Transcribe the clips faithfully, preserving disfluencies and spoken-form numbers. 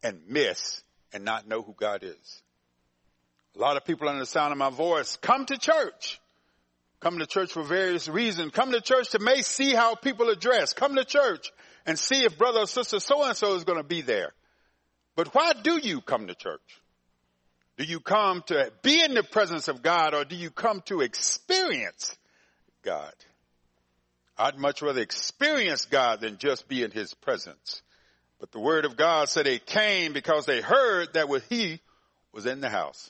and miss and not know who God is. A lot of people under the sound of my voice come to church. Come to church for various reasons. Come to church to may see how people are dressed. Come to church and see if brother or sister so-and-so is going to be there. But why do you come to church? Do you come to be in the presence of God, or do you come to experience God? I'd much rather experience God than just be in his presence. But the word of God said they came because they heard that he was in the house.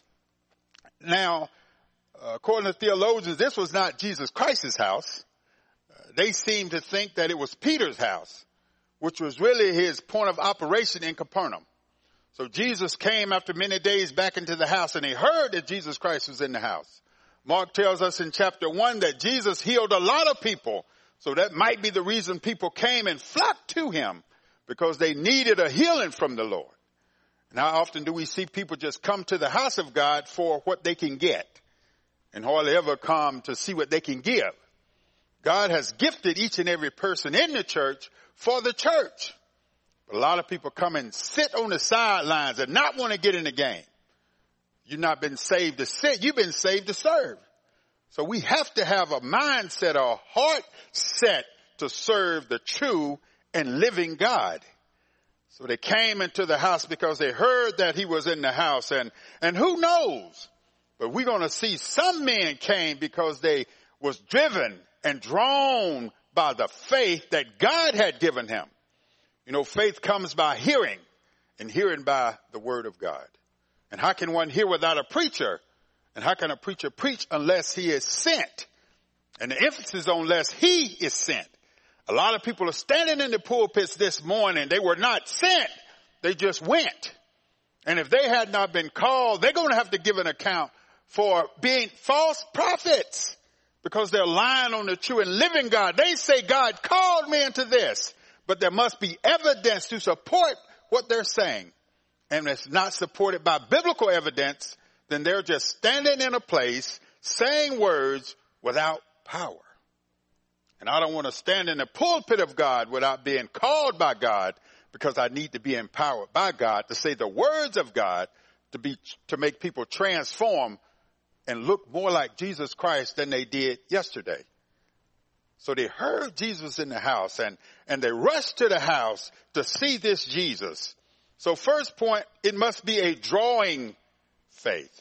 Now, uh, according to theologians, this was not Jesus Christ's house. Uh, they seem to think that it was Peter's house, which was really his point of operation in Capernaum. So Jesus came after many days back into the house, and he heard that Jesus Christ was in the house. Mark tells us in chapter one that Jesus healed a lot of people. So that might be the reason people came and flocked to him, because they needed a healing from the Lord. And how often do we see people just come to the house of God for what they can get and hardly ever come to see what they can give? God has gifted each and every person in the church for the church. But a lot of people come and sit on the sidelines and not want to get in the game. You've not been saved to sit. You've been saved to serve. So we have to have a mindset or a heart set to serve the true and living God. So they came into the house because they heard that he was in the house. And, and who knows? But we're going to see some men came because they was driven and drawn by the faith that God had given him. You know, faith comes by hearing, and hearing by the word of God. And how can one hear without a preacher? And how can a preacher preach unless he is sent? And the emphasis on unless he is sent. A lot of people are standing in the pulpits this morning. They were not sent. They just went. And if they had not been called, they're going to have to give an account for being false prophets, because they're lying on the true and living God. They say God called me into this, but there must be evidence to support what they're saying. And if it's not supported by biblical evidence, then they're just standing in a place saying words without power. And I don't want to stand in the pulpit of God without being called by God, because I need to be empowered by God to say the words of God, to be, to make people transform and look more like Jesus Christ than they did yesterday. So they heard Jesus in the house, and, and they rushed to the house to see this Jesus. So first point, it must be a drawing faith.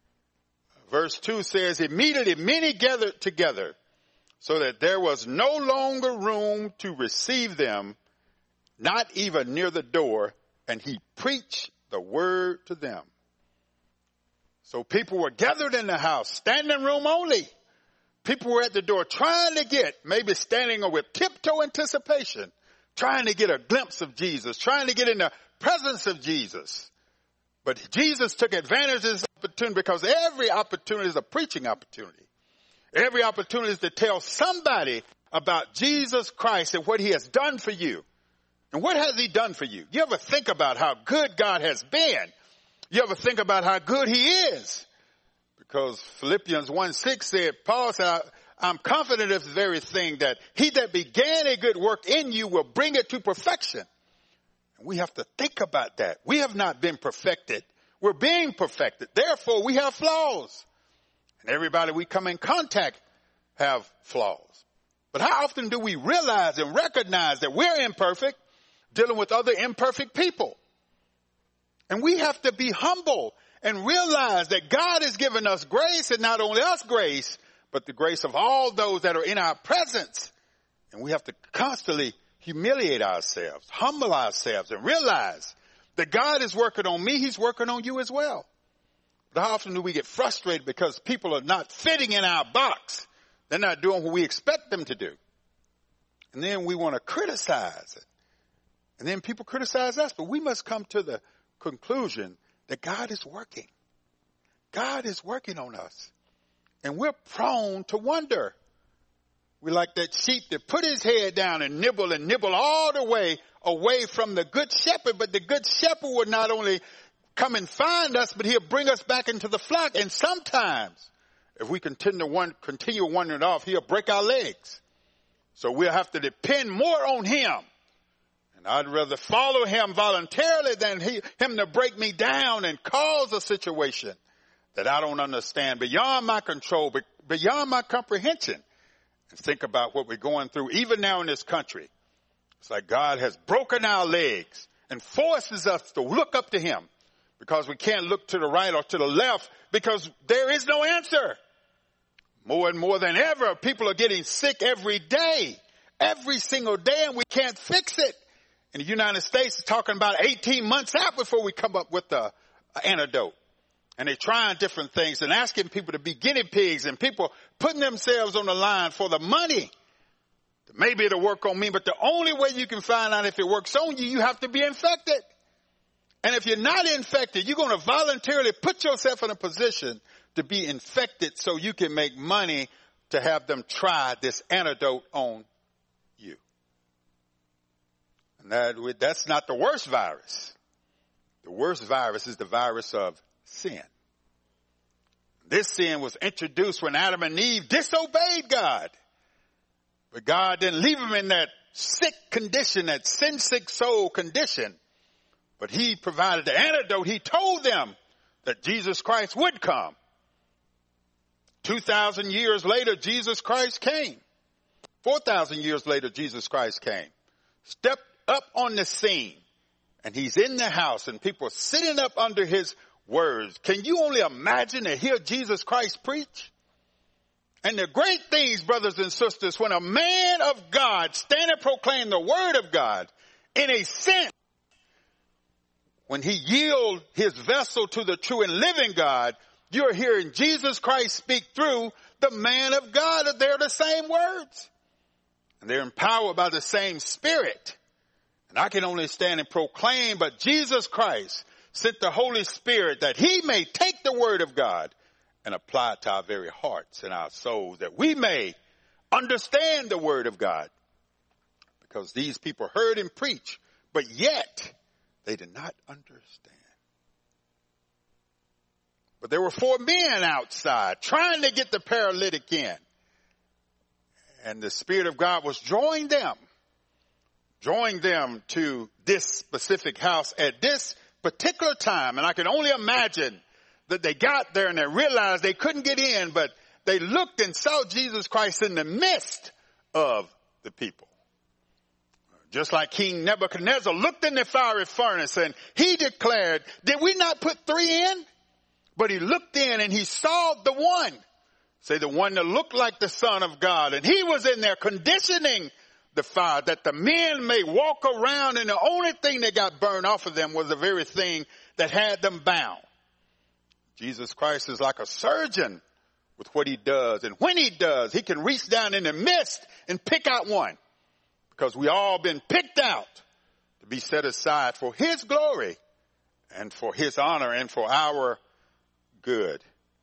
Verse two says, immediately many gathered together, so that there was no longer room to receive them, not even near the door, and he preached the word to them. So people were gathered in the house, standing room only. People were at the door trying to get, maybe standing with tiptoe anticipation, trying to get a glimpse of Jesus, trying to get in the presence of Jesus. But Jesus took advantage of this opportunity, because every opportunity is a preaching opportunity. Every opportunity is to tell somebody about Jesus Christ and what he has done for you. And what has he done for you? You ever think about how good God has been? You ever think about how good he is? Because Philippians one six said, Paul said, I'm confident of this very thing, that he that began a good work in you will bring it to perfection. And we have to think about that. We have not been perfected. We're being perfected. Therefore, we have flaws. And everybody we come in contact have flaws. But how often do we realize and recognize that we're imperfect, dealing with other imperfect people? And we have to be humble and realize that God has given us grace, and not only us grace, but the grace of all those that are in our presence. And we have to constantly humiliate ourselves, humble ourselves, and realize that God is working on me. He's working on you as well. But how often do we get frustrated because people are not fitting in our box? They're not doing what we expect them to do. And then we want to criticize it. And then people criticize us. But we must come to the conclusion that God is working. God is working on us. And we're prone to wonder. We're like that sheep that put his head down and nibble and nibble all the way away from the good shepherd. But the good shepherd would not only come and find us, but he'll bring us back into the flock. And sometimes, if we continue, one, continue wandering off, he'll break our legs. So we'll have to depend more on him. And I'd rather follow him voluntarily than he, him to break me down and cause a situation that I don't understand, beyond my control, beyond my comprehension. And think about what we're going through, even now in this country. It's like God has broken our legs and forces us to look up to him, because we can't look to the right or to the left because there is no answer. More and more than ever, people are getting sick every day, every single day, and we can't fix it. In the United States, it's talking about eighteen months out before we come up with the antidote. And they're trying different things and asking people to be guinea pigs, and people putting themselves on the line for the money. Maybe it'll work on me, but the only way you can find out if it works on you, you have to be infected. And if you're not infected, you're going to voluntarily put yourself in a position to be infected so you can make money to have them try this antidote on you. And that, that's not the worst virus. The worst virus is the virus of sin. This sin was introduced when Adam and Eve disobeyed God. But God didn't leave them in that sick condition, that sin-sick soul condition. But he provided the antidote. He told them that Jesus Christ would come. Two thousand years later, Jesus Christ came. Four thousand years later, Jesus Christ came. Stepped up on the scene. And he's in the house, and people are sitting up under his words. Can you only imagine to hear Jesus Christ preach? And the great things, brothers and sisters, when a man of God stand and proclaim the word of God, in a sense, when he yield his vessel to the true and living God, you're hearing Jesus Christ speak through the man of God. They're the same words. And they're empowered by the same Spirit. And I can only stand and proclaim, but Jesus Christ sent the Holy Spirit that he may take the word of God and apply it to our very hearts and our souls, that we may understand the word of God. Because these people heard him preach, but yet they did not understand. But there were four men outside trying to get the paralytic in. And the Spirit of God was drawing them, drawing them to this specific house at this particular time. And I can only imagine that they got there and they realized they couldn't get in, but they looked and saw Jesus Christ in the midst of the people. Just like King Nebuchadnezzar looked in the fiery furnace and he declared, did we not put three in? But he looked in and he saw the one, say the one that looked like the Son of God. And he was in there conditioning the fire that the men may walk around, and the only thing that got burned off of them was the very thing that had them bound. Jesus Christ is like a surgeon with what he does. And when he does, he can reach down in the midst and pick out one. Because we all been picked out to be set aside for his glory and for his honor and for our good.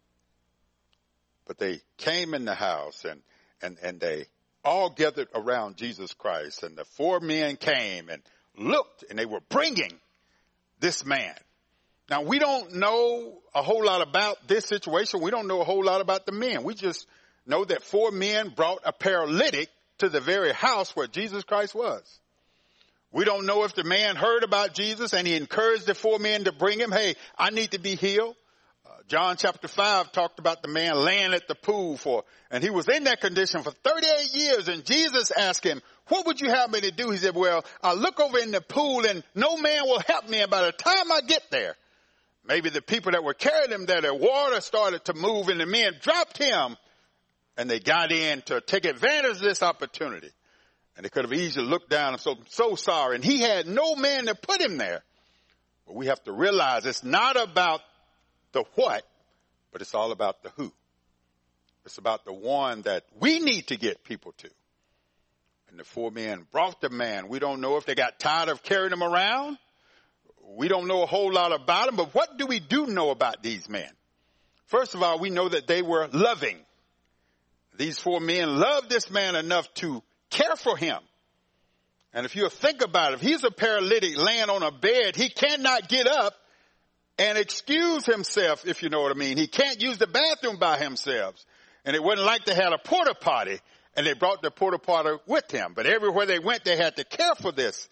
But they came in the house and, and, and they all gathered around Jesus Christ. And the four men came and looked, and they were bringing this man. Now, we don't know a whole lot about this situation. We don't know a whole lot about the men. We just know that four men brought a paralytic to the very house where Jesus Christ was. We don't know if the man heard about Jesus and he encouraged the four men to bring him. Hey, I need to be healed. Uh, John chapter five talked about the man laying at the pool for, and he was in that condition for thirty-eight years. And Jesus asked him, what would you have me to do? He said, well, I look over in the pool and no man will help me. And by the time I get there, maybe the people that were carrying him there, the water started to move and the men dropped him and they got in to take advantage of this opportunity. And they could have easily looked down and so, so sorry. And he had no man to put him there. But we have to realize it's not about the what, but it's all about the who. It's about the one that we need to get people to. And the four men brought the man. We don't know if they got tired of carrying him around. We don't know a whole lot about him, but what do we do know about these men? First of all, we know that they were loving. These four men loved this man enough to care for him. And if you think about it, if he's a paralytic laying on a bed, he cannot get up and excuse himself, if you know what I mean. He can't use the bathroom by himself. And it wasn't like they had a porta potty and they brought the porta potty with him. But everywhere they went, they had to care for this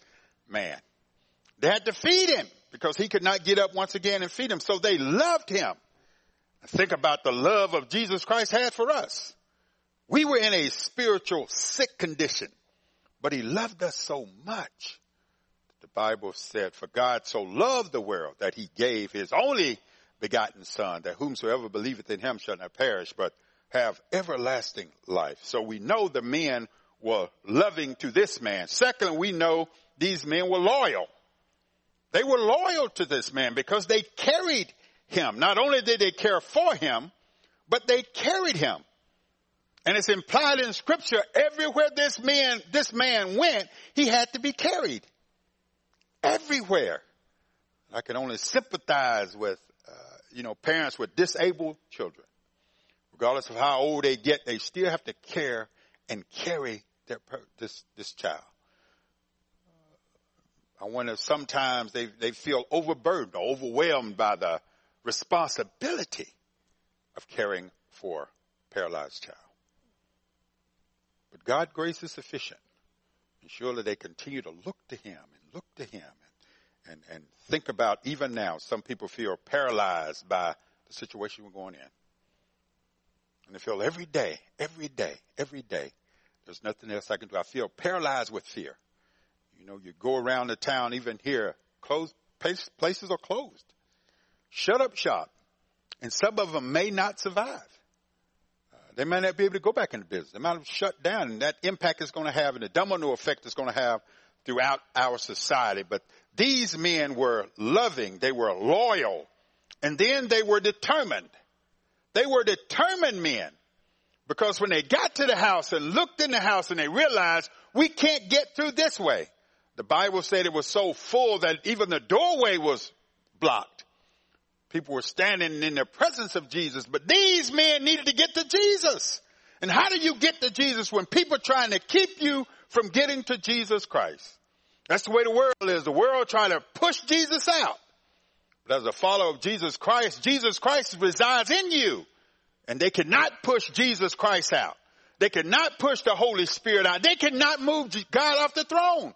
man. They had to feed him because he could not get up once again and feed him. So they loved him. Think about the love of Jesus Christ had for us. We were in a spiritual sick condition, but he loved us so much. The Bible said, for God so loved the world that he gave his only begotten son, that whomsoever believeth in him shall not perish, but have everlasting life. So we know the men were loving to this man. Secondly, we know these men were loyal. They were loyal to this man because they carried him. Not only did they care for him, but they carried him. And it's implied in scripture, everywhere this man, this man went, he had to be carried. Everywhere. I can only sympathize with, uh, you know, parents with disabled children. Regardless of how old they get, they still have to care and carry their, this, this child. I wonder if sometimes they, they feel overburdened or overwhelmed by the responsibility of caring for a paralyzed child. But God's grace is sufficient. And surely they continue to look to him and look to him and, and, and think about, even now, some people feel paralyzed by the situation we're going in. And they feel every day, every day, every day, there's nothing else I can do. I feel paralyzed with fear. You know, you go around the town, even here, closed places are closed. Shut up shop. And some of them may not survive. Uh, they may not be able to go back into business. They might have shut down, and that impact is going to have, and the domino effect is going to have throughout our society. But these men were loving. They were loyal. And then they were determined. They were determined men. Because when they got to the house and looked in the house and they realized we can't get through this way. The Bible said it was so full that even the doorway was blocked. People were standing in the presence of Jesus, but these men needed to get to Jesus. And how do you get to Jesus when people are trying to keep you from getting to Jesus Christ? That's the way the world is. The world trying to push Jesus out. But as a follower of Jesus Christ, Jesus Christ resides in you. And they cannot push Jesus Christ out. They cannot push the Holy Spirit out. They cannot move God off the throne.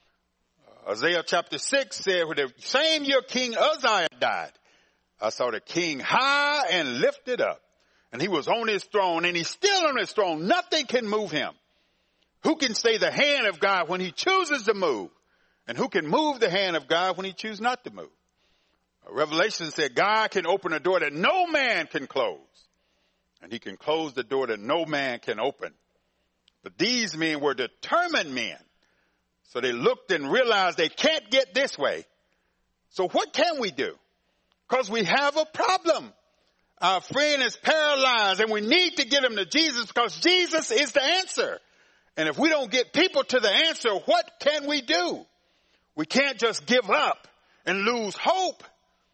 Isaiah chapter six said, when the same year King Uzziah died, I saw the king high and lifted up. And he was on his throne, and he's still on his throne. Nothing can move him. Who can stay the hand of God when he chooses to move? And who can move the hand of God when he chooses not to move? Revelation said God can open a door that no man can close. And he can close the door that no man can open. But these men were determined men. So they looked and realized they can't get this way. So what can we do? Because we have a problem. Our friend is paralyzed and we need to get him to Jesus because Jesus is the answer. And if we don't get people to the answer, what can we do? We can't just give up and lose hope.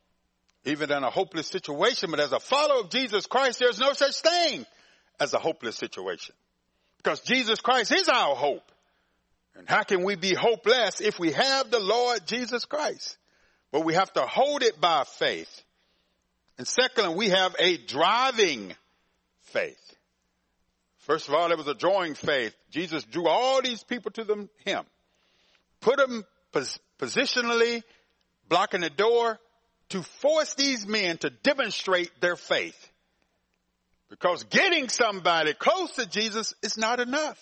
Even in a hopeless situation, but as a follower of Jesus Christ, there's no such thing as a hopeless situation. Because Jesus Christ is our hope. And how can we be hopeless if we have the Lord Jesus Christ? But we have to hold it by faith. And secondly, we have a driving faith. First of all, there was a drawing faith. Jesus drew all these people to them, him. Put them pos- positionally, blocking the door, to force these men to demonstrate their faith. Because getting somebody close to Jesus is not enough.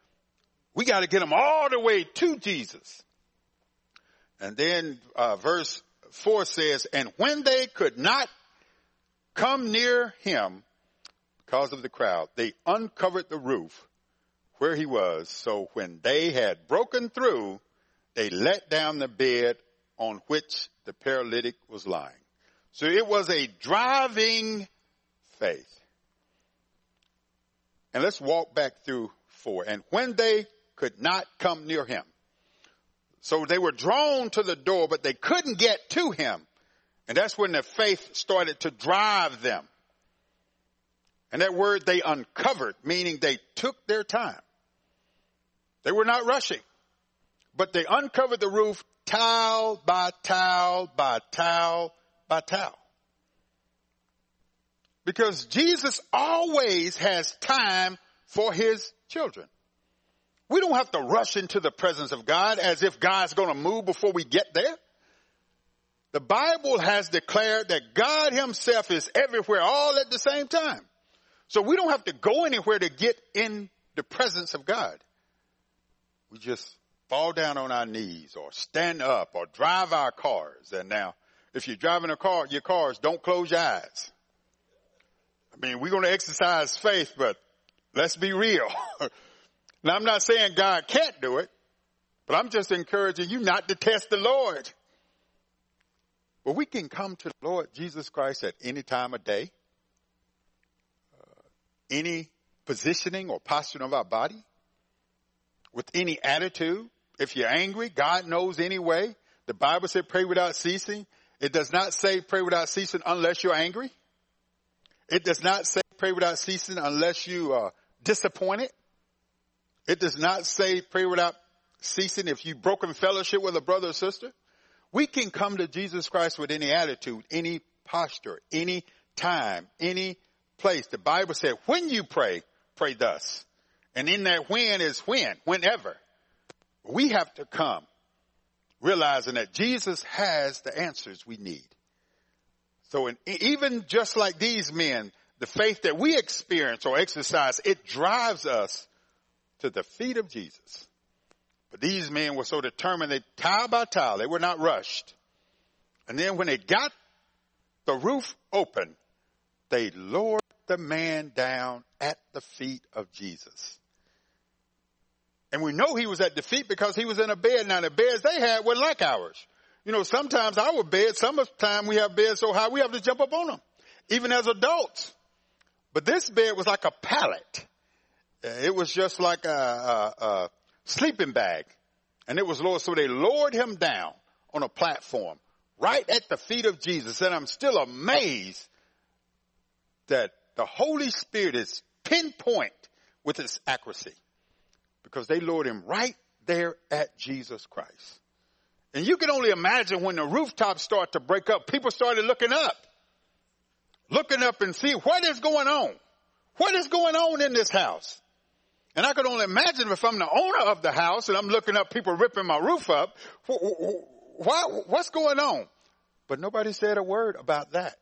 We got to get them all the way to Jesus. And then uh, verse four says, and when they could not come near him because of the crowd, they uncovered the roof where he was. So when they had broken through, they let down the bed on which the paralytic was lying. So it was a driving faith. And let's walk back through four. And when they could not come near him. So they were drawn to the door, but they couldn't get to him. And that's when the faith started to drive them. And that word they uncovered, meaning they took their time. They were not rushing, but they uncovered the roof tile by tile by tile by tile. Because Jesus always has time for his children. We don't have to rush into the presence of God as if God's going to move before we get there. The Bible has declared that God himself is everywhere all at the same time. So we don't have to go anywhere to get in the presence of God. We just fall down on our knees or stand up or drive our cars. And now, if you're driving a car, your cars, don't close your eyes. I mean, we're going to exercise faith, but let's be real. Now, I'm not saying God can't do it, but I'm just encouraging you not to test the Lord. But we can come to the Lord Jesus Christ at any time of day, uh, any positioning or posturing of our body, with any attitude. If you're angry, God knows anyway. The Bible said pray without ceasing. It does not say pray without ceasing unless you're angry. It does not say pray without ceasing unless you are disappointed. It does not say pray without ceasing if you've broken fellowship with a brother or sister. We can come to Jesus Christ with any attitude, any posture, any time, any place. The Bible said when you pray, pray thus. And in that when is when, whenever. We have to come realizing that Jesus has the answers we need. So in, even just like these men, the faith that we experience or exercise, it drives us to the feet of Jesus. But these men were so determined, they tile by tile, they were not rushed. And then when they got the roof open, they lowered the man down at the feet of Jesus. And we know he was at the feet because he was in a bed. Now the beds they had were like ours. You know, sometimes our beds, sometimes we have beds so high we have to jump up on them, even as adults. But this bed was like a pallet. It was just like a, a, a sleeping bag. And it was low, so they lowered him down on a platform right at the feet of Jesus. And I'm still amazed that the Holy Spirit is pinpoint with its accuracy, because they lowered him right there at Jesus Christ. And you can only imagine when the rooftops start to break up, people started looking up, looking up and see what is going on. What is going on in this house? And I could only imagine if I'm the owner of the house and I'm looking up people ripping my roof up, what, what's going on? But nobody said a word about that.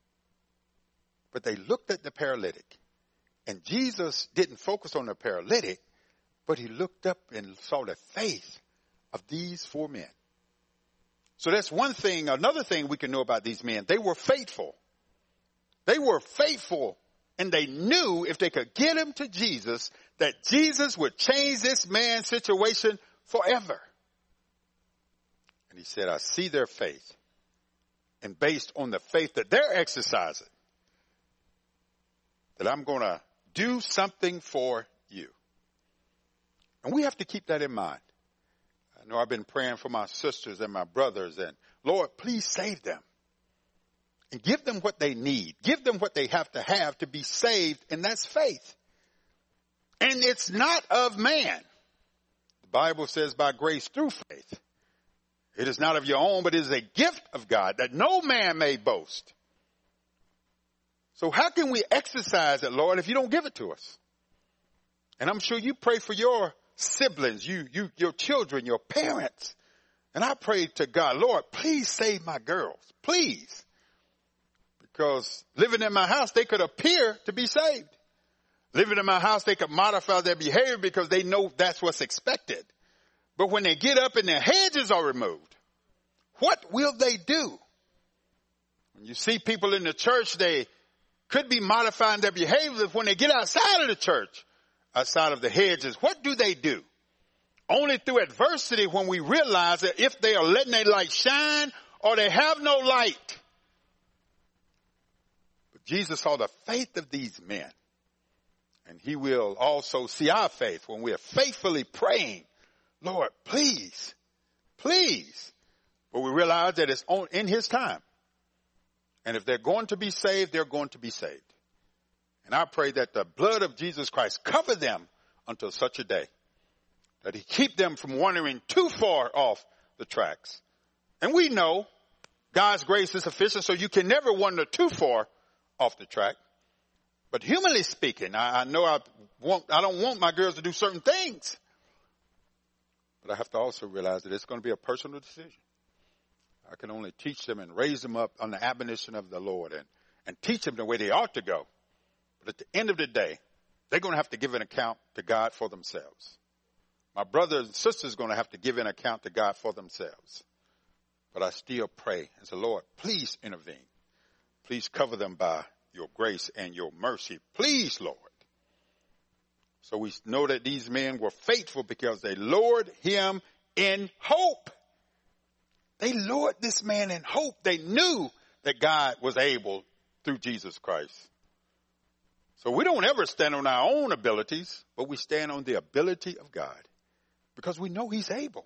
But they looked at the paralytic. And Jesus didn't focus on the paralytic, but he looked up and saw the faith of these four men. So that's one thing. Another thing we can know about these men, they were faithful. They were faithful, and they knew if they could get him to Jesus, that Jesus would change this man's situation forever. And he said, I see their faith. And based on the faith that they're exercising, that I'm going to do something for you. And we have to keep that in mind. I know I've been praying for my sisters and my brothers, and Lord, please save them. And give them what they need. Give them what they have to have to be saved, and that's faith. And it's not of man. The Bible says by grace through faith. It is not of your own, but it is a gift of God that no man may boast. So how can we exercise it, Lord, if you don't give it to us? And I'm sure you pray for your siblings, you, you, your children, your parents. And I pray to God, Lord, please save my girls, please. Because living in my house, they could appear to be saved. Living in my house, they could modify their behavior because they know that's what's expected. But when they get up and their hedges are removed, what will they do? When you see people in the church, they could be modifying their behavior. When they get outside of the church, outside of the hedges, what do they do? Only through adversity when we realize that if they are letting their light shine or they have no light. But Jesus saw the faith of these men. And he will also see our faith when we are faithfully praying, Lord, please, please. But we realize that it's on, in his time. And if they're going to be saved, they're going to be saved. And I pray that the blood of Jesus Christ cover them until such a day. That he keep them from wandering too far off the tracks. And we know God's grace is sufficient, so you can never wander too far off the track. But humanly speaking, I, I know I want, I don't want my girls to do certain things. But I have to also realize that it's going to be a personal decision. I can only teach them and raise them up on the admonition of the Lord and, and teach them the way they ought to go. But at the end of the day, they're going to have to give an account to God for themselves. My brothers and sisters are going to have to give an account to God for themselves. But I still pray and say, Lord, please intervene. Please cover them by your grace and your mercy. Please, Lord. So we know that these men were faithful because they lured him in hope. They lured this man in hope. They knew that God was able through Jesus Christ. So we don't ever stand on our own abilities, but we stand on the ability of God because we know he's able.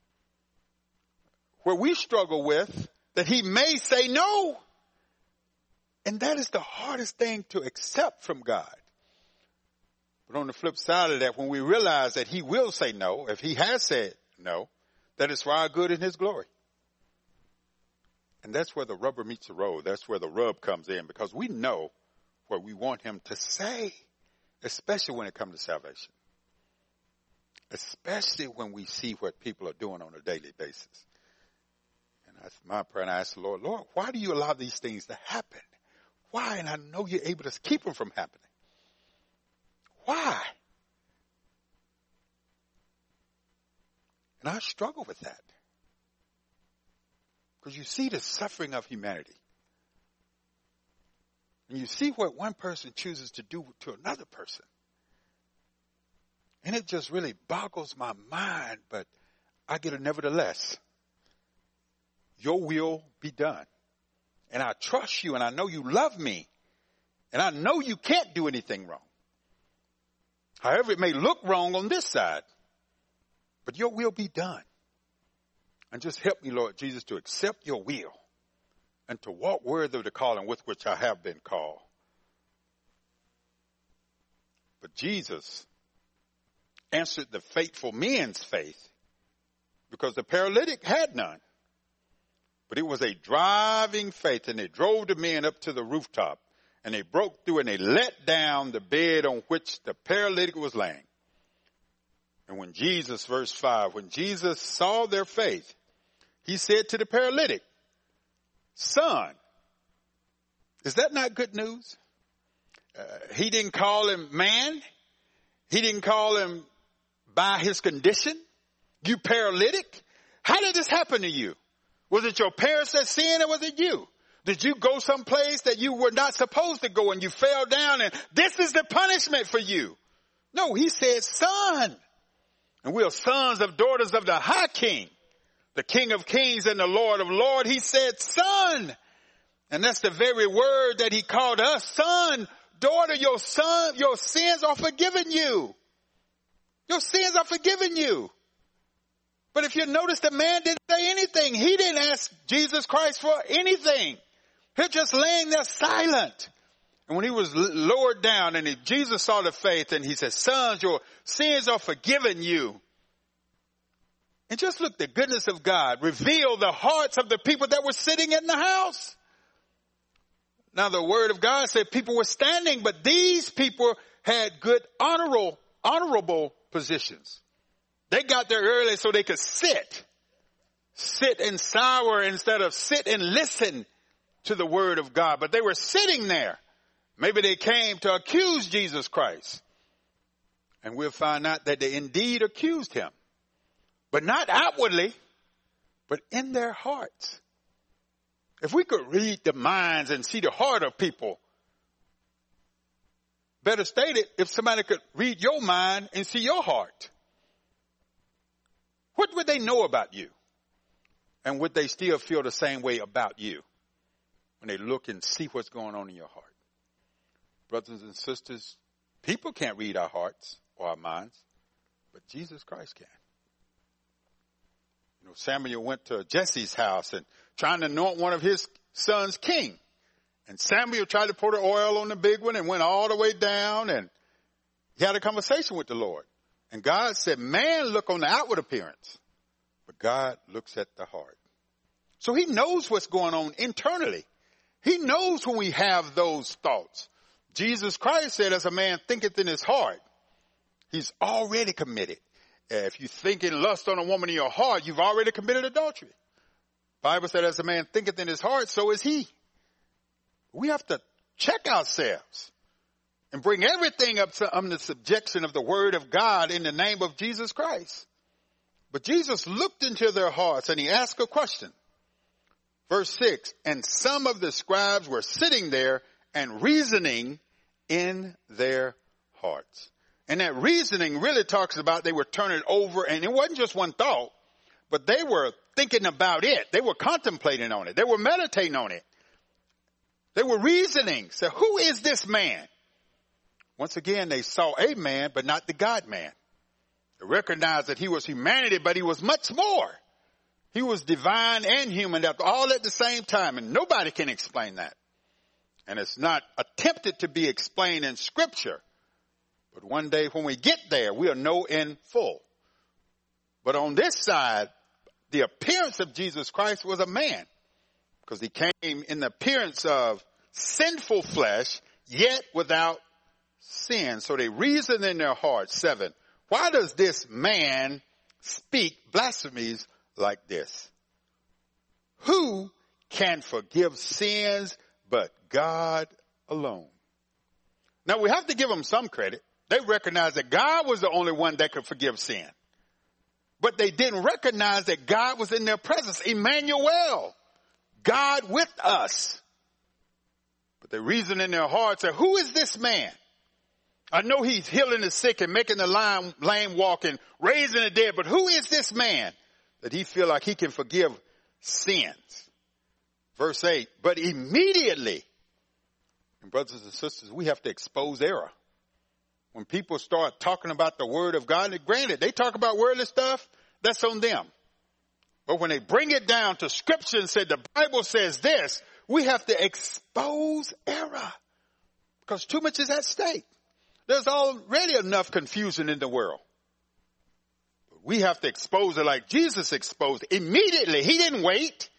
Where we struggle with, that he may say no. And that is the hardest thing to accept from God. But on the flip side of that, when we realize that he will say no, if he has said no, that is for our good and his glory. And that's where the rubber meets the road. That's where the rub comes in, because we know what we want him to say, especially when it comes to salvation. Especially when we see what people are doing on a daily basis. And that's my prayer, and I ask the Lord, Lord, why do you allow these things to happen? Why? And I know you're able to keep them from happening. Why? And I struggle with that. Because you see the suffering of humanity. And you see what one person chooses to do to another person. And it just really boggles my mind, but I get a nevertheless. Your will be done. And I trust you, and I know you love me. And I know you can't do anything wrong. However, it may look wrong on this side, but your will be done. And just help me, Lord Jesus, to accept your will and to walk worthy of the calling with which I have been called. But Jesus answered the faithful men's faith because the paralytic had none. But it was a driving faith, and they drove the men up to the rooftop, and they broke through and they let down the bed on which the paralytic was laying. And when Jesus, verse five, when Jesus saw their faith, he said to the paralytic, son, is that not good news? Uh, he didn't call him man. He didn't call him by his condition. You paralytic. How did this happen to you? Was it your parents that sinned, or was it you? Did you go someplace that you were not supposed to go and you fell down and this is the punishment for you? No, he said son. And we are sons of daughters of the high king, the King of kings and the Lord of lords. He said son. And that's the very word that he called us. Son, daughter, your son, your sins are forgiven you. Your sins are forgiven you. But if you notice, the man didn't say anything. He didn't ask Jesus Christ for anything. He's just laying there silent. And when he was lowered down and he, Jesus saw the faith and he said, sons, your sins are forgiven you. And just look, the goodness of God revealed the hearts of the people that were sitting in the house. Now the word of God said people were standing, but these people had good honorable, honorable positions. They got there early so they could sit, sit and sour instead of sit and listen to the word of God. But they were sitting there. Maybe they came to accuse Jesus Christ. And we'll find out that they indeed accused him, but not outwardly, but in their hearts. If we could read the minds and see the heart of people, better stated, if somebody could read your mind and see your heart. What would they know about you? And would they still feel the same way about you when they look and see what's going on in your heart? Brothers and sisters, people can't read our hearts or our minds, but Jesus Christ can. You know, Samuel went to Jesse's house and trying to anoint one of his sons king. And Samuel tried to pour the oil on the big one and went all the way down, and he had a conversation with the Lord. And God said, man look on the outward appearance, but God looks at the heart. So he knows what's going on internally. He knows when we have those thoughts. Jesus Christ said, as a man thinketh in his heart, he's already committed. If you think in lust on a woman in your heart, you've already committed adultery. Bible said, as a man thinketh in his heart, so is he. We have to check ourselves and bring everything up to under the subjection of the word of God in the name of Jesus Christ. But Jesus looked into their hearts and he asked a question. Verse six, and some of the scribes were sitting there and reasoning in their hearts. And that reasoning really talks about they were turning over, and it wasn't just one thought, but they were thinking about it. They were contemplating on it. They were meditating on it. They were reasoning. So who is this man? Once again, they saw a man, but not the God man. They recognized that he was humanity, but he was much more. He was divine and human all at the same time, and nobody can explain that. And it's not attempted to be explained in Scripture. But one day when we get there, we'll know in full. But on this side, the appearance of Jesus Christ was a man, because he came in the appearance of sinful flesh, yet without sin. So they reasoned in their hearts, seven, why does this man speak blasphemies like this? Who can forgive sins but God alone? Now we have to give them some credit. They recognized that God was the only one that could forgive sin. But they didn't recognize that God was in their presence. Emmanuel, God with us. But they reasoned in their hearts, said, who is this man? I know he's healing the sick and making the lame, lame walk and raising the dead, but who is this man that he feel like he can forgive sins? Verse eight, but immediately, and brothers and sisters, we have to expose error. When people start talking about the word of God, and granted, they talk about worldly stuff, that's on them. But when they bring it down to Scripture and say the Bible says this, we have to expose error because too much is at stake. There's already enough confusion in the world. We have to expose it like Jesus exposed it. Immediately. He didn't wait.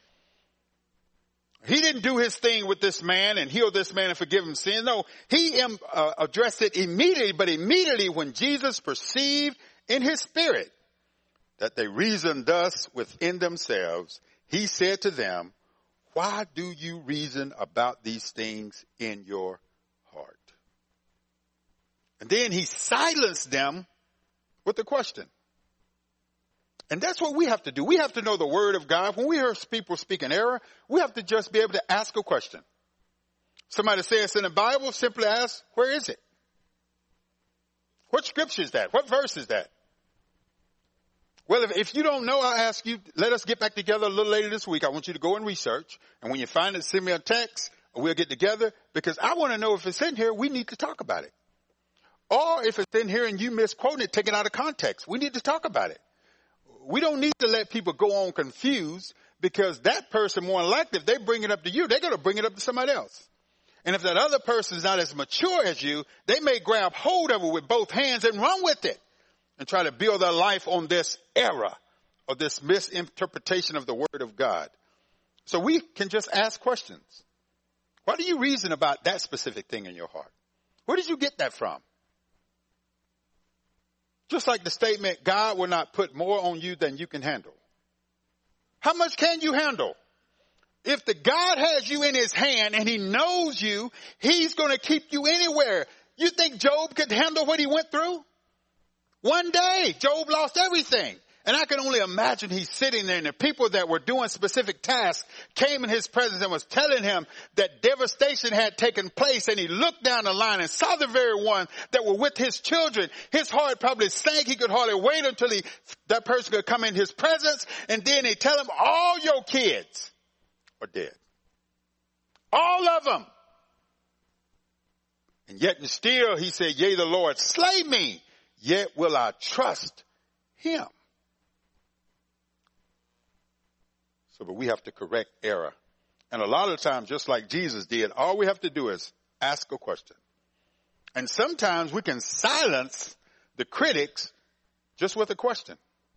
He didn't do his thing with this man and heal this man and forgive him sin. No, he um, uh, addressed it immediately, but immediately when Jesus perceived in his spirit that they reasoned thus within themselves, he said to them, why do you reason about these things in your heart? And then he silenced them with a question. And that's what we have to do. We have to know the word of God. When we hear people speak in error, we have to just be able to ask a question. Somebody says it's in the Bible, simply ask, where is it? What scripture is that? What verse is that? Well, if, if you don't know, I'll ask you, let us get back together a little later this week. I want you to go and research. And when you find it, send me a text, or we'll get together, because I want to know if it's in here, we need to talk about it. Or if it's in here and you misquote it, take it out of context. We need to talk about it. We don't need to let people go on confused, because that person, more than likely, if they bring it up to you, they're going to bring it up to somebody else. And if that other person is not as mature as you, they may grab hold of it with both hands and run with it and try to build their life on this error or this misinterpretation of the word of God. So we can just ask questions. Why do you reason about that specific thing in your heart? Where did you get that from? Just like the statement, God will not put more on you than you can handle. How much can you handle? If the God has you in his hand and he knows you, he's going to keep you anywhere. You think Job could handle what he went through? One day, Job lost everything. And I can only imagine he's sitting there and the people that were doing specific tasks came in his presence and was telling him that devastation had taken place, and he looked down the line and saw the very ones that were with his children. His heart probably sank. He could hardly wait until he, that person could come in his presence, and then they tell him, all your kids are dead. All of them. And yet and still he said, yea, the Lord slay me, yet will I trust him. So, but we have to correct error. And a lot of times, just like Jesus did, all we have to do is ask a question. And sometimes we can silence the critics just with a question.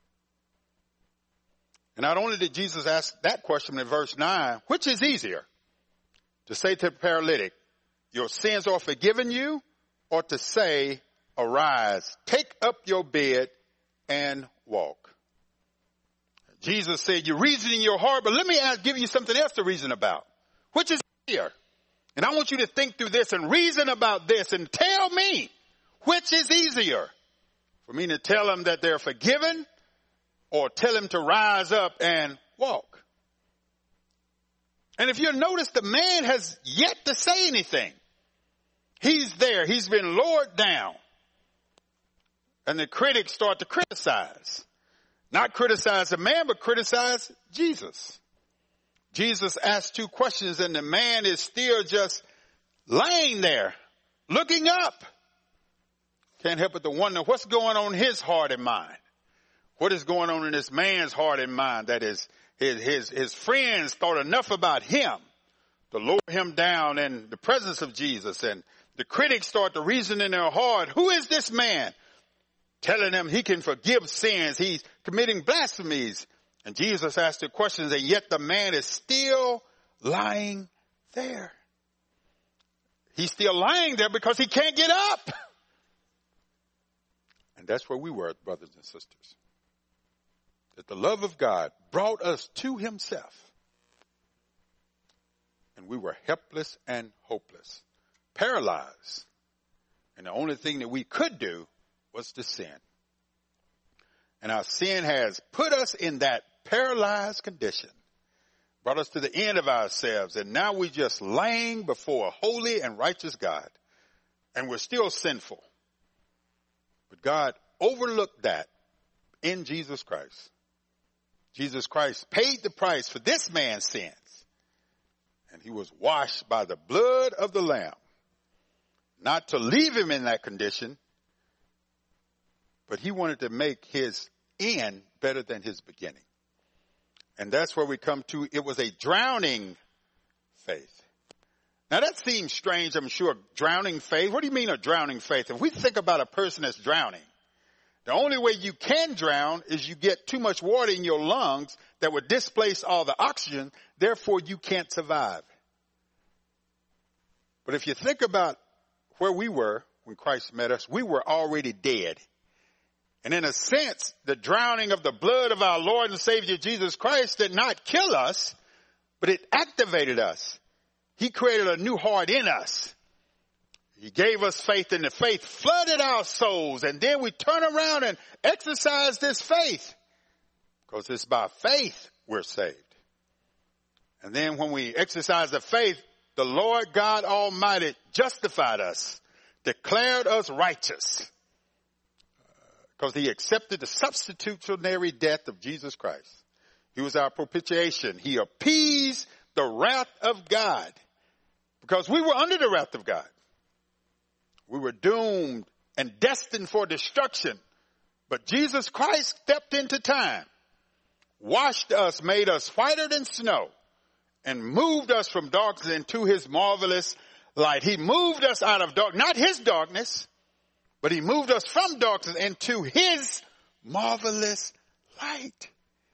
And not only did Jesus ask that question in verse nine, which is easier, to say to the paralytic, your sins are forgiven you, or to say, arise, take up your bed and walk. Jesus said, you reason in your heart, but let me ask, give you something else to reason about. Which is easier? And I want you to think through this and reason about this and tell me which is easier. For me to tell them that they're forgiven or tell them to rise up and walk. And if you notice, the man has yet to say anything. He's there. He's been lowered down. And the critics start to criticize. Not criticize the man, but criticize Jesus. Jesus asked two questions and the man is still just laying there, looking up. Can't help but to wonder what's going on in his heart and mind. What is going on in this man's heart and mind that is his, his, his friends thought enough about him to lower him down in the presence of Jesus. And the critics start to reason in their heart, who is this man? Telling them he can forgive sins. He's committing blasphemies. And Jesus asked the questions, and yet the man is still lying there. He's still lying there because he can't get up. And that's where we were, brothers and sisters. That the love of God brought us to himself. And we were helpless and hopeless, paralyzed. And the only thing that we could do was to sin. And our sin has put us in that paralyzed condition, brought us to the end of ourselves. And now we're just laying before a holy and righteous God. And we're still sinful. But God overlooked that in Jesus Christ. Jesus Christ paid the price for this man's sins. And he was washed by the blood of the Lamb. Not to leave him in that condition, but he wanted to make his end better than his beginning. And that's where we come to, it was a drowning faith. Now that seems strange, I'm sure, drowning faith. What do you mean a drowning faith? If we think about a person that's drowning, the only way you can drown is you get too much water in your lungs that would displace all the oxygen, therefore you can't survive. But if you think about where we were when Christ met us, we were already dead. And in a sense, the drowning of the blood of our Lord and Savior Jesus Christ did not kill us, but it activated us. He created a new heart in us. He gave us faith, and the faith flooded our souls. And then we turn around and exercise this faith, because it's by faith we're saved. And then when we exercise the faith, the Lord God Almighty justified us, declared us righteous, because he accepted the substitutionary death of Jesus Christ. He was our propitiation. He appeased the wrath of God, because we were under the wrath of God. We were doomed and destined for destruction. But Jesus Christ stepped into time, washed us, made us whiter than snow, and moved us from darkness into his marvelous light. He moved us out of dark, not his darkness, but he moved us from darkness into his marvelous light.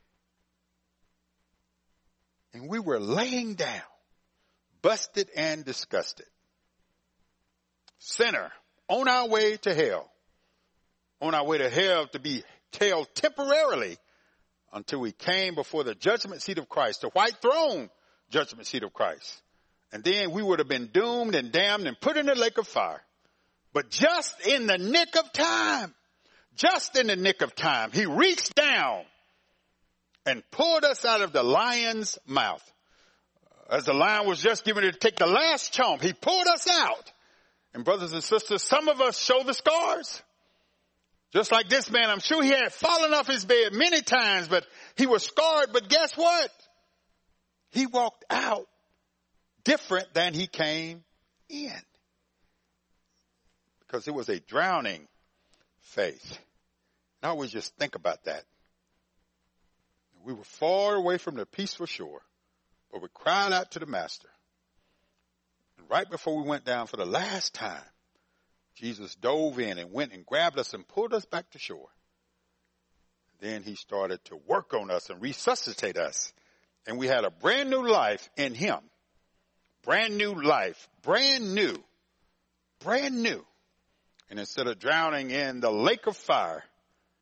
And we were laying down, busted and disgusted. Sinner, on our way to hell. On our way to hell to be held temporarily until we came before the judgment seat of Christ, the white throne judgment seat of Christ. And then we would have been doomed and damned and put in the lake of fire. But just in the nick of time, just in the nick of time, he reached down and pulled us out of the lion's mouth. As the lion was just getting ready to take the last chomp, he pulled us out. And brothers and sisters, some of us show the scars. Just like this man, I'm sure he had fallen off his bed many times, but he was scarred. But guess what? He walked out different than he came in. Because it was a drowning faith. And I always just think about that. We were far away from the peaceful shore, but we cried out to the Master. And right before we went down for the last time, Jesus dove in and went and grabbed us and pulled us back to shore. Then he started to work on us and resuscitate us. And we had a brand new life in him. Brand new life. Brand new. Brand new. And instead of drowning in the lake of fire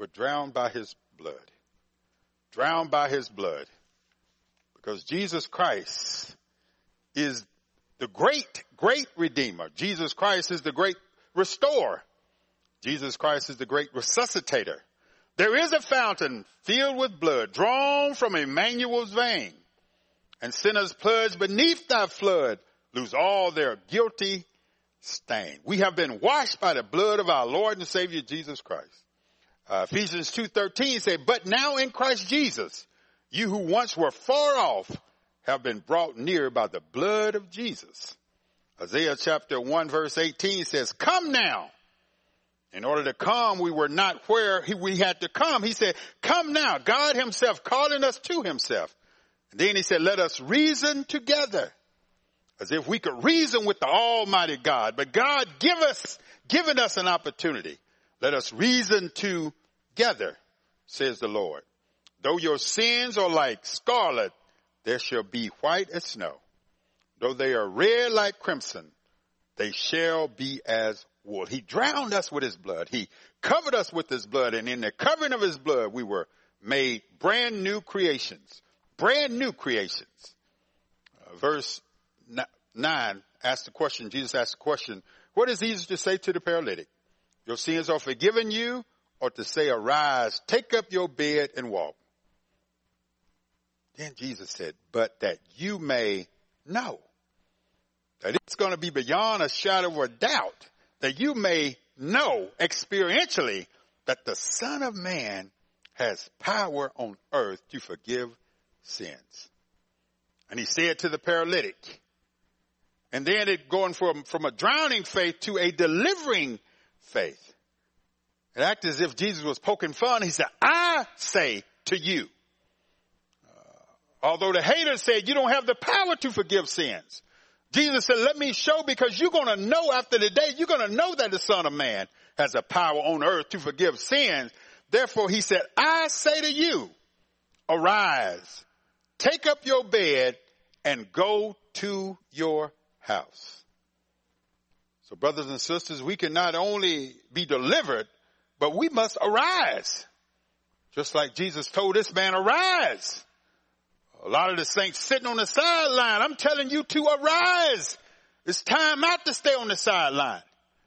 We're drowned by his blood. Drowned by his blood. Because Jesus Christ is the great, great Redeemer. Jesus Christ is the great restorer. Jesus Christ is the great resuscitator. There is a fountain filled with blood drawn from Emmanuel's vein, and sinners plunged beneath thy flood lose all their guilty stain. We have been washed by the blood of our Lord and Savior Jesus Christ. Uh, Ephesians two thirteen says, but now in Christ Jesus, you who once were far off have been brought near by the blood of Jesus. Isaiah chapter one verse eighteen says, come now. In order to come, we were not where he, we had to come. He said, come now. God himself calling us to himself. And then he said, let us reason together. As if we could reason with the Almighty God. But God give us, given us an opportunity. Let us reason together, says the Lord. Though your sins are like scarlet, they shall be white as snow. Though they are red like crimson, they shall be as wool. He drowned us with his blood. He covered us with his blood. And in the covering of his blood, we were made brand new creations. Brand new creations. Uh, verse nine asked the question, Jesus asked the question, what is easier to say to the paralytic? Your sins are forgiven you, or to say, arise, take up your bed and walk? Then Jesus said, but that you may know that it's going to be beyond a shadow of a doubt, that you may know experientially that the Son of Man has power on earth to forgive sins. And he said to the paralytic, and then it going from, from a drowning faith to a delivering faith. It acted as if Jesus was poking fun. He said, I say to you, uh, although the haters said you don't have the power to forgive sins, Jesus said, let me show, because you're going to know after the day, you're going to know that the Son of Man has a power on earth to forgive sins. Therefore, he said, I say to you, arise, take up your bed and go to your house. So brothers and sisters, we can not only be delivered, but we must arise. Just like Jesus told this man, arise. A lot of the saints sitting on the sideline. I'm telling you to arise. It's time not to stay on the sideline.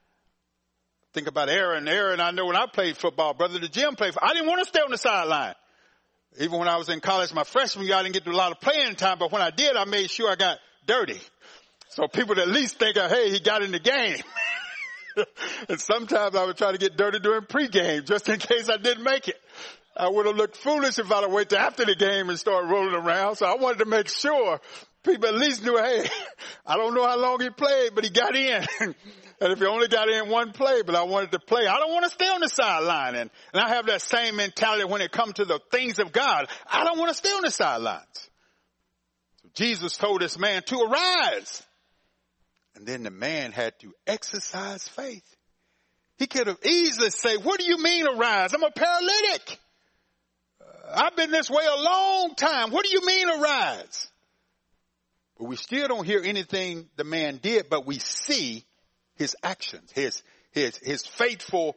Think about Aaron. Aaron, I know when I played football, brother, the gym played. I didn't want to stay on the sideline. Even when I was in college, my freshman year, I didn't get to a lot of playing time. But when I did, I made sure I got dirty. So people at least think, hey, he got in the game. And sometimes I would try to get dirty during pregame just in case I didn't make it. I would have looked foolish if I'd have waited after the game and started rolling around. So I wanted to make sure people at least knew, hey, I don't know how long he played, but he got in. And if he only got in one play, but I wanted to play, I don't want to stay on the sideline. And, and I have that same mentality when it comes to the things of God. I don't want to stay on the sidelines. So Jesus told this man to arise. And then the man had to exercise faith. He could have easily said, what do you mean arise? I'm a paralytic. I've been this way a long time. What do you mean arise? But we still don't hear anything the man did, but we see his actions, his, his, his faithful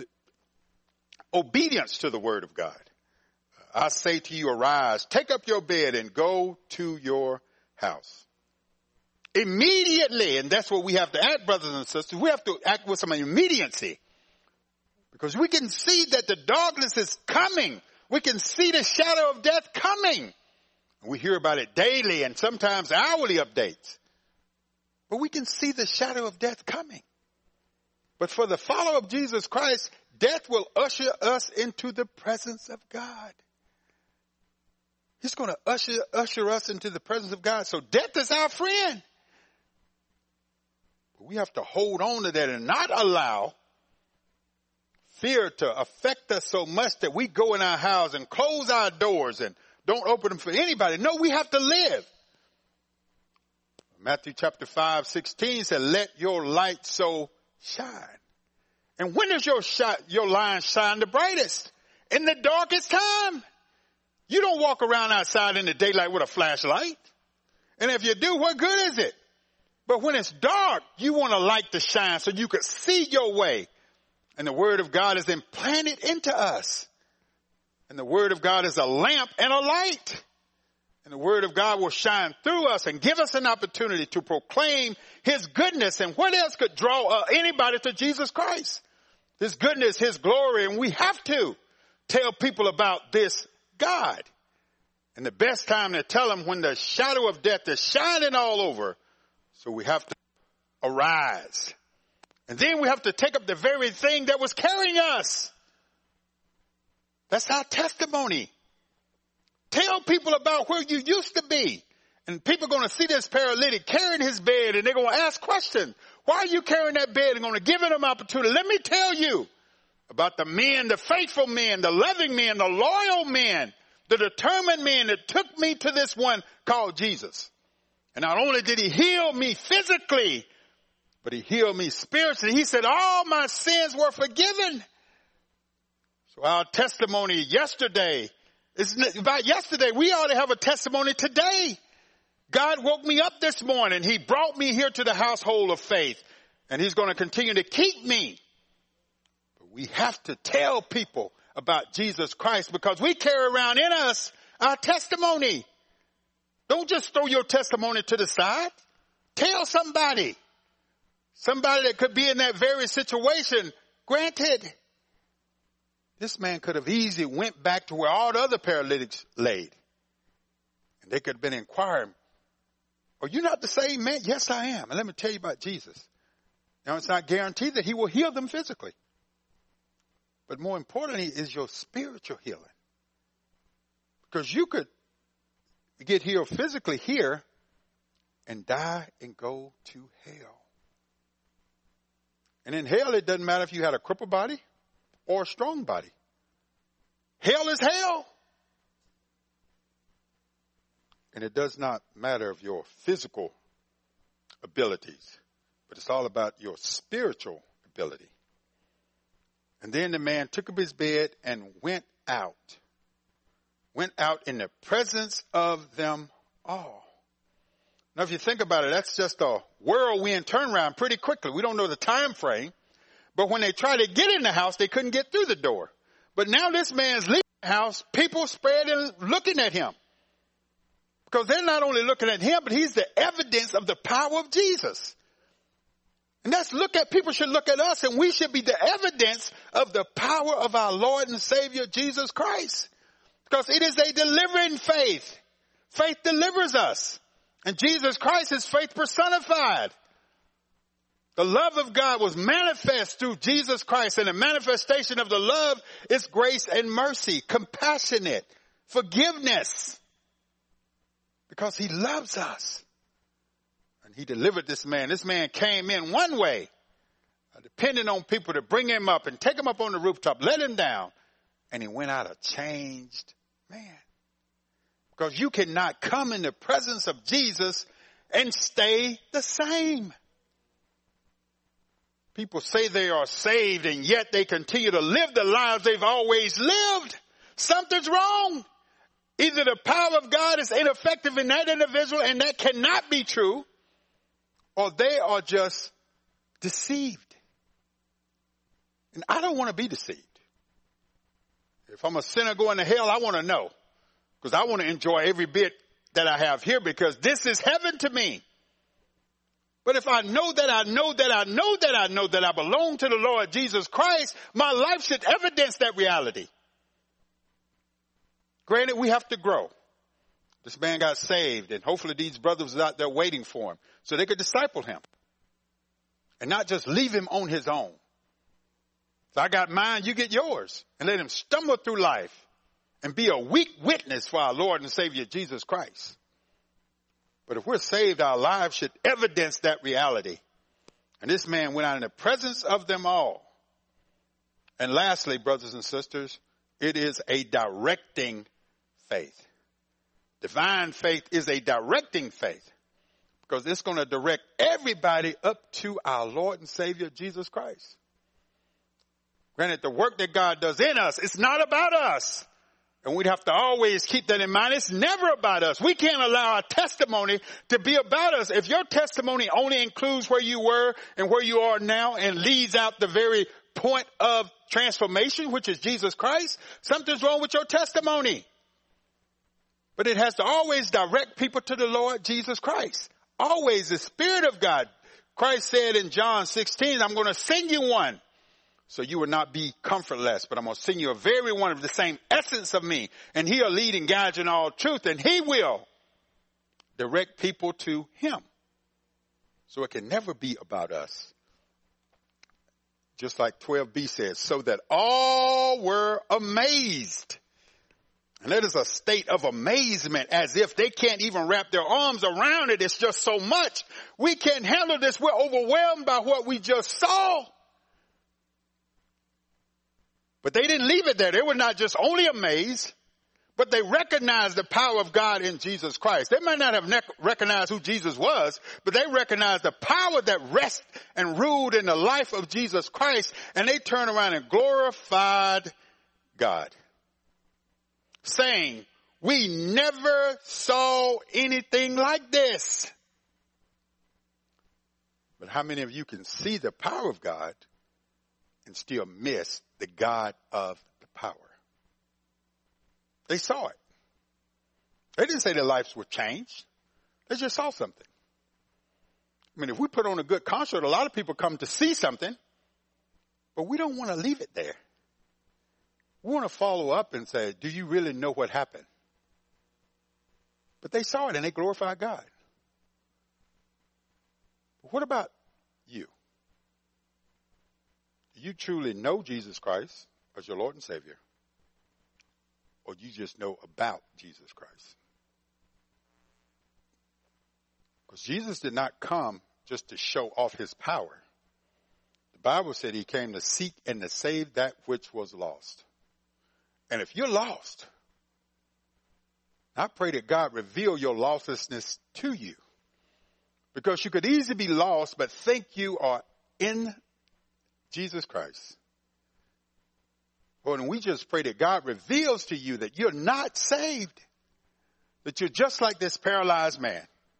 obedience to the word of God. I say to you, arise, take up your bed and go to your house. Immediately, and that's what we have to act, brothers and sisters. We have to act with some immediacy. Because we can see that the darkness is coming. We can see the shadow of death coming. We hear about it daily and sometimes hourly updates. But we can see the shadow of death coming. But for the follower of Jesus Christ, death will usher us into the presence of God. He's going to usher, usher us into the presence of God. So death is our friend. But we have to hold on to that and not allow fear to affect us so much that we go in our house and close our doors and don't open them for anybody. No, we have to live. Matthew chapter five, sixteen said, let your light so shine. And when does your shine, your light shine the brightest? In the darkest time. You don't walk around outside in the daylight with a flashlight. And if you do, what good is it? But when it's dark, you want a light to shine so you can see your way And the word of God is implanted into us. And the word of God is a lamp and a light. And the word of God will shine through us and give us an opportunity to proclaim his goodness. And what else could draw uh, anybody to Jesus Christ? His goodness, his glory. And we have to tell people about this God. And the best time to tell them when the shadow of death is shining all over. So we have to arise. And then we have to take up the very thing that was carrying us. That's our testimony. Tell people about where you used to be. And people are going to see this paralytic carrying his bed and they're going to ask questions. Why are you carrying that bed? And going to give him an opportunity. Let me tell you about the men, the faithful men, the loving men, the loyal men, the determined men that took me to this one called Jesus. And not only did he heal me physically, but he healed me spiritually. He said, all my sins were forgiven. So our testimony yesterday is about yesterday. We ought to have a testimony today. God woke me up this morning. He brought me here to the household of faith. And he's going to continue to keep me. But we have to tell people about Jesus Christ because we carry around in us our testimony. Don't just throw your testimony to the side. Tell somebody. Somebody that could be in that very situation. Granted, this man could have easily went back to where all the other paralytics laid. And they could have been inquiring, are you not the same man? Yes, I am. And let me tell you about Jesus. Now, it's not guaranteed that he will heal them physically. But more importantly is your spiritual healing. Because you could get healed physically here and die and go to hell. And in hell, it doesn't matter if you had a crippled body or a strong body. Hell is hell. And it does not matter of your physical abilities, but it's all about your spiritual ability. And then the man took up his bed and went out. Went out in the presence of them all. Now, if you think about it, that's just a whirlwind turnaround pretty quickly. We don't know the time frame. But when they tried to get in the house, they couldn't get through the door. But now this man's leaving the house, people spread and looking at him. Because they're not only looking at him, but he's the evidence of the power of Jesus. And that's look at, people should look at us and we should be the evidence of the power of our Lord and Savior, Jesus Christ. Because it is a delivering faith. Faith delivers us. And Jesus Christ is faith personified. The love of God was manifest through Jesus Christ, and the manifestation of the love is grace and mercy, compassionate, forgiveness, because he loves us. And he delivered this man. This man came in one way, uh, depending on people to bring him up and take him up on the rooftop, let him down, and he went out a changed man. Because you cannot come in the presence of Jesus and stay the same. People say they are saved and yet they continue to live the lives they've always lived. Something's wrong. Either the power of God is ineffective in that individual and that cannot be true, or they are just deceived. And I don't want to be deceived. If I'm a sinner going to hell, I want to know. Because I want to enjoy every bit that I have here because this is heaven to me. But if I know that I know that I know that I know that I belong to the Lord Jesus Christ, my life should evidence that reality. Granted, we have to grow. This man got saved, and hopefully these brothers are out there waiting for him so they could disciple him and not just leave him on his own. So I got mine, you get yours, and let him stumble through life and be a weak witness for our Lord and Savior Jesus Christ. But if we're saved, our lives should evidence that reality. And this man went out in the presence of them all. And lastly, brothers and sisters, it is a directing faith. Divine faith is a directing faith because it's going to direct everybody up to our Lord and Savior Jesus Christ. Granted, the work that God does in us, it's not about us. And we'd have to always keep that in mind. It's never about us. We can't allow our testimony to be about us. If your testimony only includes where you were and where you are now and leaves out the very point of transformation, which is Jesus Christ, something's wrong with your testimony. But it has to always direct people to the Lord Jesus Christ. Always the Spirit of God. Christ said in John sixteen, I'm going to send you one so you will not be comfortless, but I'm going to send you a very one of the same essence of me. And he'll lead and guide you in all truth, and he will direct people to him. So it can never be about us. Just like twelve b says, so that all were amazed. And that is a state of amazement, as if they can't even wrap their arms around it. It's just so much. We can't handle this. We're overwhelmed by what we just saw. But they didn't leave it there. They were not just only amazed, but they recognized the power of God in Jesus Christ. They might not have ne- recognized who Jesus was, but they recognized the power that rested and ruled in the life of Jesus Christ. And they turned around and glorified God, saying, we never saw anything like this. But how many of you can see the power of God and still miss the God of the power? They saw it. They didn't say their lives were changed. They just saw something. I mean, if we put on a good concert, a lot of people come to see something, but we don't want to leave it there. We want to follow up and say, do you really know what happened? But they saw it and they glorified God. But what about you? Do you truly know Jesus Christ as your Lord and Savior? Or you just know about Jesus Christ? Because Jesus did not come just to show off his power. The Bible said he came to seek and to save that which was lost. And if you're lost, I pray that God reveal your lostlessness to you. Because you could easily be lost, but think you are in Jesus Christ. Well, and we just pray that God reveals to you that you're not saved. That you're just like this paralyzed man.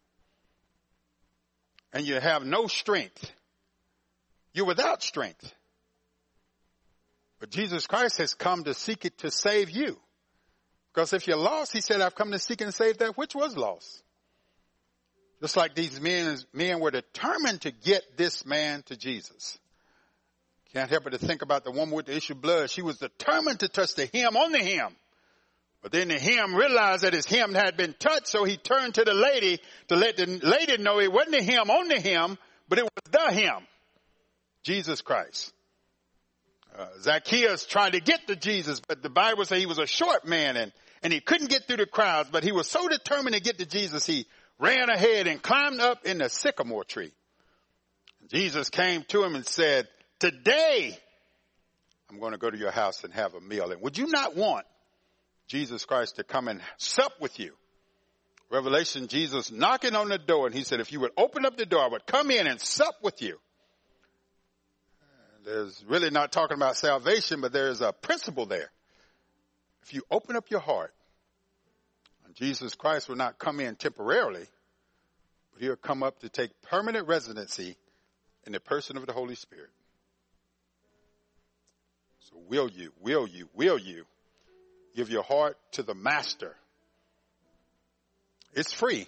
And you have no strength. You're without strength. But Jesus Christ has come to seek it to save you. Because if you're lost, he said, I've come to seek and save that which was lost. Just like these men, men were determined to get this man to Jesus. Can't help but to think about the woman with the issue of blood. She was determined to touch the hem on the hem. But then the hem realized that his hem had been touched, so he turned to the lady to let the lady know it wasn't the hem on the hem, but it was the hem, Jesus Christ. Uh, Zacchaeus tried to get to Jesus, but the Bible says he was a short man and, and he couldn't get through the crowds, but he was so determined to get to Jesus, he ran ahead and climbed up in the sycamore tree. Jesus came to him and said, today I'm going to go to your house and have a meal. And would you not want Jesus Christ to come and sup with you? Revelation, Jesus knocking on the door, and he said, if you would open up the door, I would come in and sup with you. There's really not talking about salvation, but there's a principle there. If you open up your heart, Jesus Christ will not come in temporarily, but he'll come up to take permanent residency in the person of the Holy Spirit. So will you, will you, will you give your heart to the Master? It's free.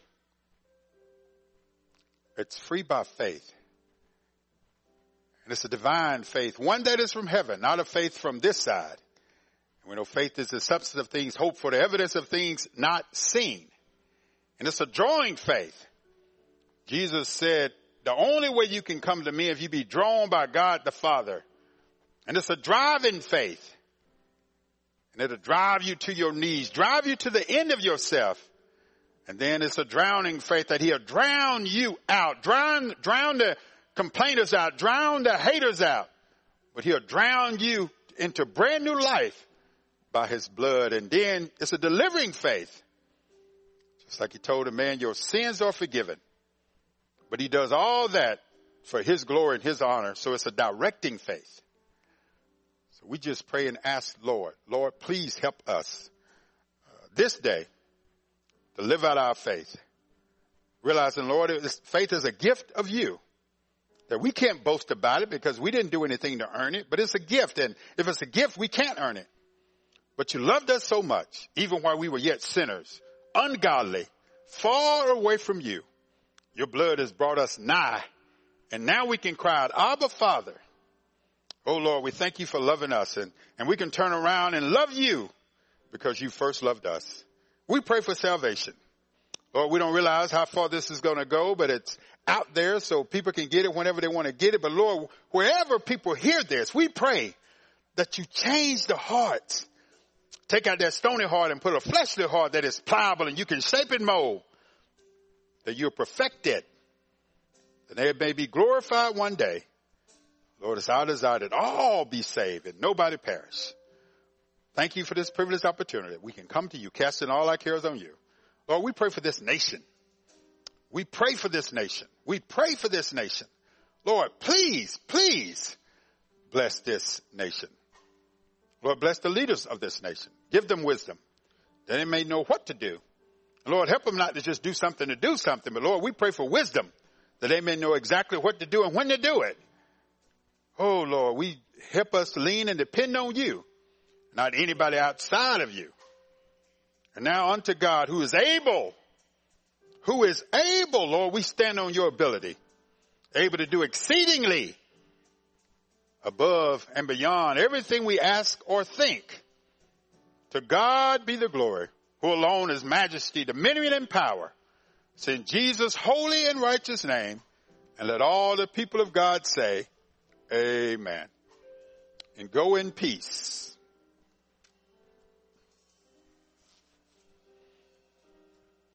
It's free by faith. And it's a divine faith, one that is from heaven, not a faith from this side. And we know faith is the substance of things hoped for, the evidence of things not seen. And it's a drawing faith. Jesus said, the only way you can come to me if you be drawn by God the Father. And it's a driving faith. And it'll drive you to your knees, drive you to the end of yourself. And then it's a drowning faith that he'll drown you out, drown, drown the complainers out, drown the haters out. But he'll drown you into brand new life by his blood. And then it's a delivering faith. Just like he told a man, your sins are forgiven. But he does all that for his glory and his honor. So it's a directing faith. So we just pray and ask, Lord, Lord, please help us uh, this day to live out our faith. Realizing, Lord, faith is a gift of you. that we can't boast about it because we didn't do anything to earn it, but it's a gift. And if it's a gift, we can't earn it. But you loved us so much, even while we were yet sinners, ungodly, far away from you. Your blood has brought us nigh. And now we can cry out, Abba, Father. Oh, Lord, we thank you for loving us. And, and we can turn around and love you because you first loved us. We pray for salvation. Lord, we don't realize how far this is going to go, but it's out there so people can get it whenever they want to get it. But Lord, wherever people hear this, we pray that you change the hearts. Take out that stony heart and put a fleshly heart that is pliable and you can shape and mold, that you'll perfect it, that they may be glorified one day. Lord, it's our desire that all be saved and nobody perish. Thank you for this privileged opportunity. We can come to you, casting all our cares on you. Lord, we pray for this nation. We pray for this nation. We pray for this nation. Lord, please, please bless this nation. Lord, bless the leaders of this nation. Give them wisdom that they may know what to do. And Lord, help them not to just do something to do something, but Lord, we pray for wisdom that they may know exactly what to do and when to do it. Oh, Lord, we help us to lean and depend on you, not anybody outside of you. And now unto God who is able, who is able, Lord, we stand on your ability, able to do exceedingly above and beyond everything we ask or think. To God be the glory, who alone is majesty, dominion, and power. It's in Jesus' holy and righteous name, and let all the people of God say, amen. And go in peace.